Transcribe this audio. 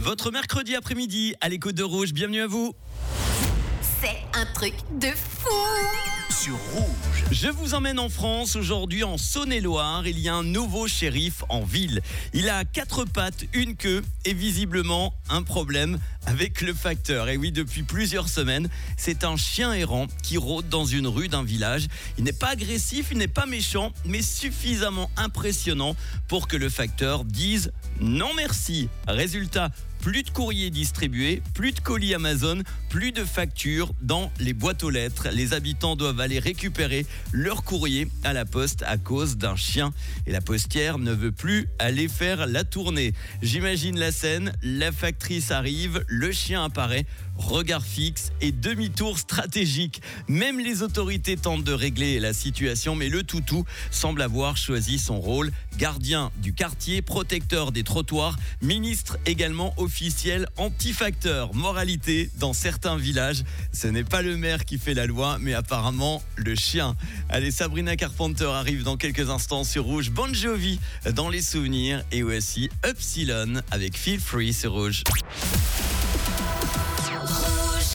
Votre mercredi après-midi à l'écoute de Rouge, bienvenue à vous. C'est un truc de fou. Sur Rouge. Je vous emmène en France aujourd'hui, en Saône-et-Loire. Il y a un nouveau shérif en ville. Il a 4 pattes, une queue et visiblement un problème avec le facteur. Et oui, depuis plusieurs semaines, c'est un chien errant qui rôde dans une rue d'un village. Il n'est pas agressif, il n'est pas méchant, mais suffisamment impressionnant pour que le facteur dise non merci. Résultat, plus de courrier distribué, plus de colis Amazon, plus de factures dans les boîtes aux lettres. Les habitants doivent aller récupérer leur courrier à la poste à cause d'un chien. Et la postière ne veut plus aller faire la tournée. J'imagine la scène, la factrice arrive, le chien apparaît, regard fixe et demi-tour stratégique. Même les autorités tentent de régler la situation, mais le toutou semble avoir choisi son rôle. Gardien du quartier, protecteur des trottoirs, ministre également officiel anti-facteur. Moralité, dans certains villages, ce n'est pas le maire qui fait la loi, mais apparemment le chien. Allez, Sabrina Carpenter arrive dans quelques instants sur Rouge. Bon Jovi dans les souvenirs et aussi Upsilon avec Feel Free sur Rouge.